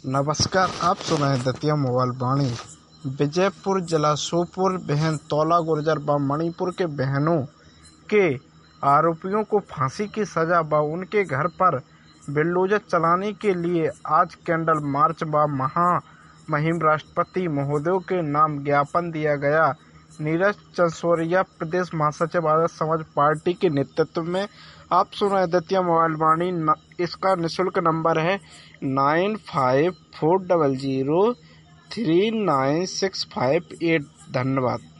नमस्कार, आप सुन रहे हैं दतिया मोबाइल वाणी। विजयपुर जिला सोपुर बहन तौला गुर्जर व मणिपुर के बहनों के आरोपियों को फांसी की सजा व उनके घर पर बुलडोजर चलाने के लिए आज कैंडल मार्च व महामहिम राष्ट्रपति महोदय के नाम ज्ञापन दिया गया। नीरज चंसोरिया, प्रदेश महासचिव आदर्श समाज पार्टी के नेतृत्व में। आप सुन रहे हैं दतिया मोबाइल वाणी। इसका निःशुल्क नंबर है 9540039658। धन्यवाद।